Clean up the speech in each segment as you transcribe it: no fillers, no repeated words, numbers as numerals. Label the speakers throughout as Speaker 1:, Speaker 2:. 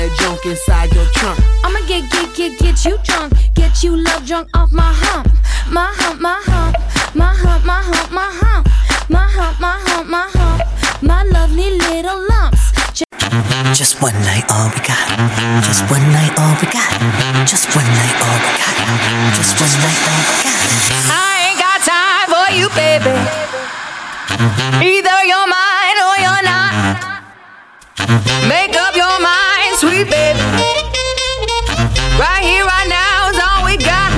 Speaker 1: that junk inside your trunk.
Speaker 2: I'ma get you drunk, get you love drunk off my hump, my hump, my hump, my hump, my hump, my hump, my hump, my hump, my hump, my lovely little lumps.
Speaker 3: Just one night, all we got. Just one night, all we got. Just one night, all we got. Just one night, all we got.
Speaker 2: I ain't got time for you, baby. Either you're mine or you're not. Make up your mind, sweet baby. Right here, right now is all we got.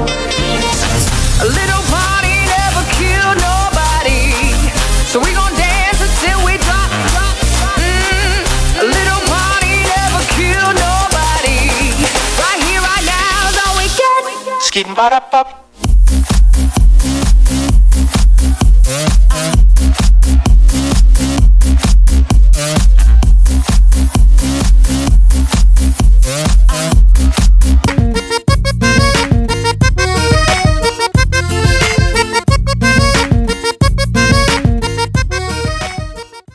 Speaker 2: A little party never killed nobody, so we gon' dance until we drop. A little party never killed nobody. Right here, right now is all we get.
Speaker 4: Skin ba da pop.